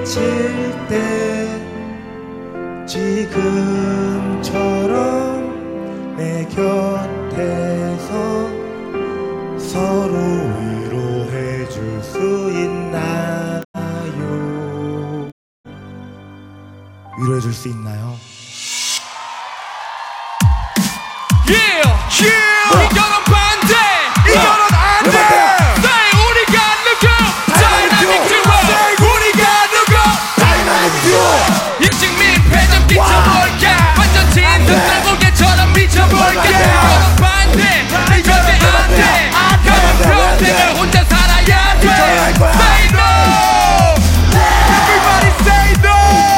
지칠 때 지금처럼 내 곁에서 서로 위로해줄 수 있나요? 위로해줄 수 있나요? Yeah! Yeah! 이거는 반대! 이거는 안 돼! Say 우리가 누구? Dynamic Duo! Say 우리가 누구? Dynamic Duo! 인증민 패좀 끼쳐볼까? 완전 진득 달고개처럼 미쳐볼까? 이거는 반대! 이거는 안 돼! 그럼 평생을 혼자 살아야 돼! Say no! Everybody say no!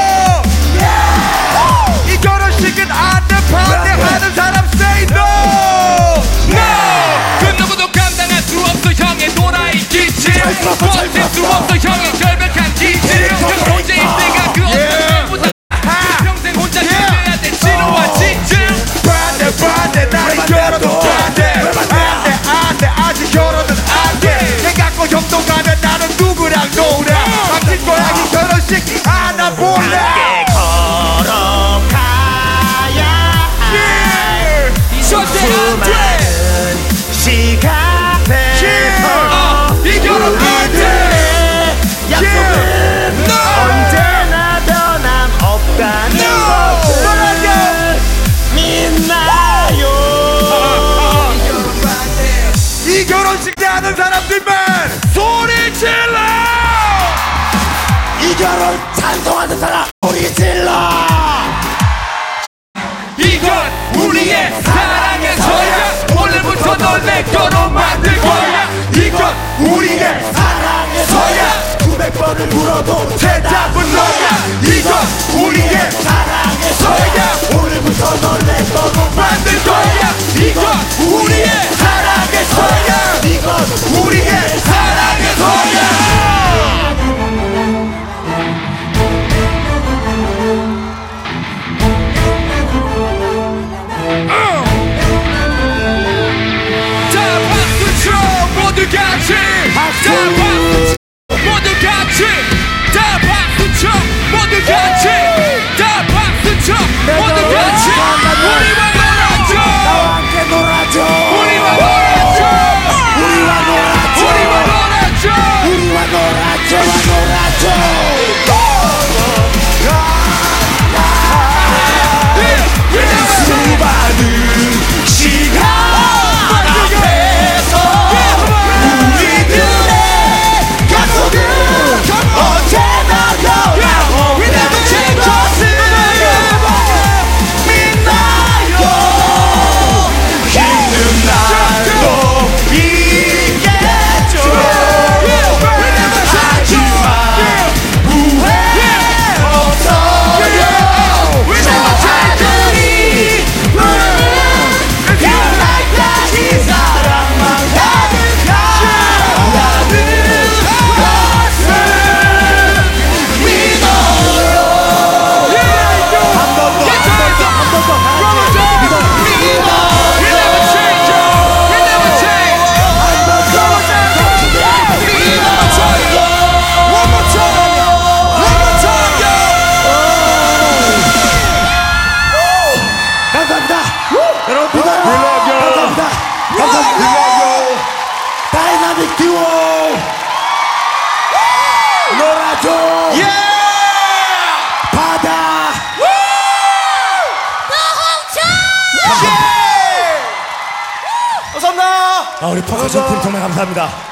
이 결혼식은 안 돼! 반대하는 사람 say no! No! 그 누구도 감당할 수 없어 형의 도라이 기질 버틸 수 없어 형의 결백한 기질 그 혼자 있으니까 그 어떤 무사 평생 혼자 견뎌야 돼 진호와 진증 반대 반대 나의 결혼은 반대 안돼 아직 결혼은 안돼 얘 갖고 형도 가면 나는 누구랑 놀아 당신 고양이 결혼식 안 와볼래 수많은 시간에서 이 결혼 안 돼! 약속은 언제나 변함없다는 것을 믿나요? 이 결혼식 하는 사람들만 소리 질러! 이 결혼 찬성하는 사람 소리 질러! 이건 우리의 사랑의 서약 오늘부터 널 내 거로 만들 거야 이건 우리의 사랑의 서약 900번을 물어도 대답은 너야 이건 우리의 사랑의 서약 오늘부터 널 내 거로 만들 거야 이건 우리의 사랑의 서약 이건 우리의 사랑의 서약 모두 같이 다 박수 모두 같이 다 박수 쳐 모두 같이 다 박수 쳐 모두 같이 우리와 놀아줘 나와 함께 놀아줘 우리와 놀아줘 우리와 놀아줘 우리와 놀아줘 우리와 놀아줘 놀아줘 수많은 시간 앞에서 우리들의 약속은 언제나 변함없는 것을 믿나요? 힘든 날도 있겠죠. 하지만 후회 없어요. 저들이 그날까지 사랑만 가득하다는 것을 믿어요. 한 번 더 감사합니다. 여러분 감사합니다. 감사합니다. 다이나믹 듀오 놀아줘 바다 감사합니다. 우리 퍼커션 팀 정말 감사합니다.